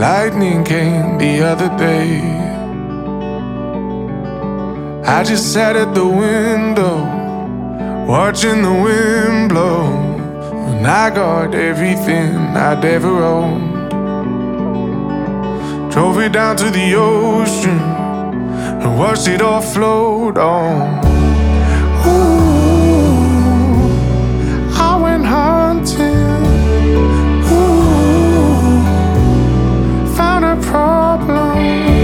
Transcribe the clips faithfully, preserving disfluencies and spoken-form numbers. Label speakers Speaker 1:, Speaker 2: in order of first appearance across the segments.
Speaker 1: Lightning came the other day. I just sat at the window, watching the wind blow, and I got everything I'd ever owned. Drove it down to the ocean and watched it all float on. Ooh, I went hunting. Ooh, found a problem.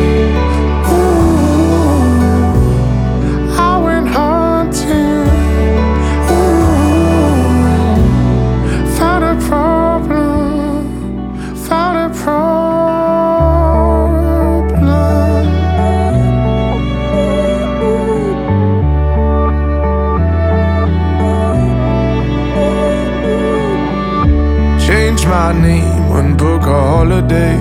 Speaker 1: My name and book a holiday.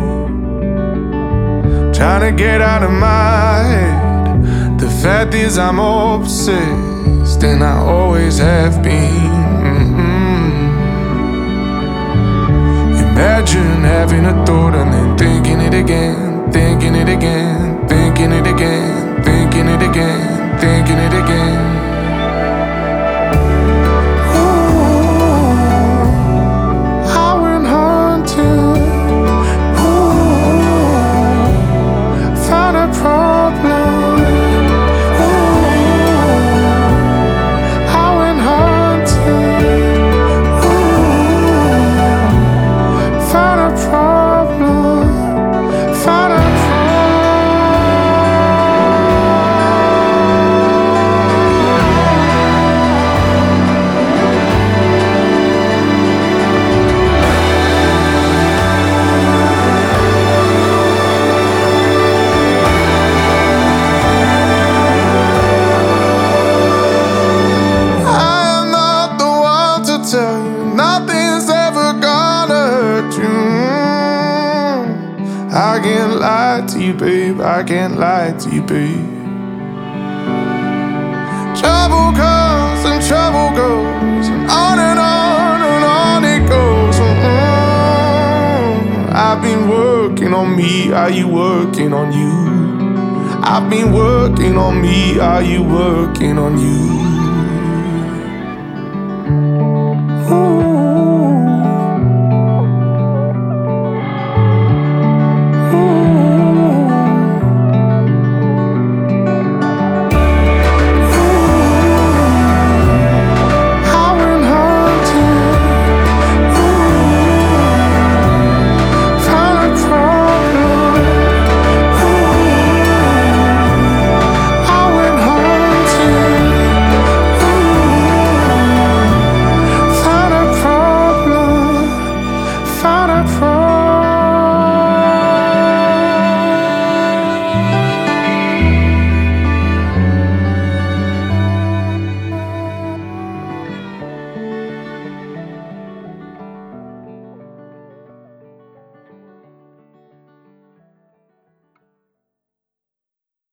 Speaker 1: Trying to get out of my head. The fact is I'm obsessed, and I always have been. Mm-hmm. Imagine having a thought and then thinking it again, thinking it again, thinking it again, thinking it again, thinking it again. I can't lie to you, babe, I can't lie to you, babe. Trouble comes and trouble goes, and on and on and on it goes. Mm-hmm. I've been working on me, are you working on you? I've been working on me, are you working on you?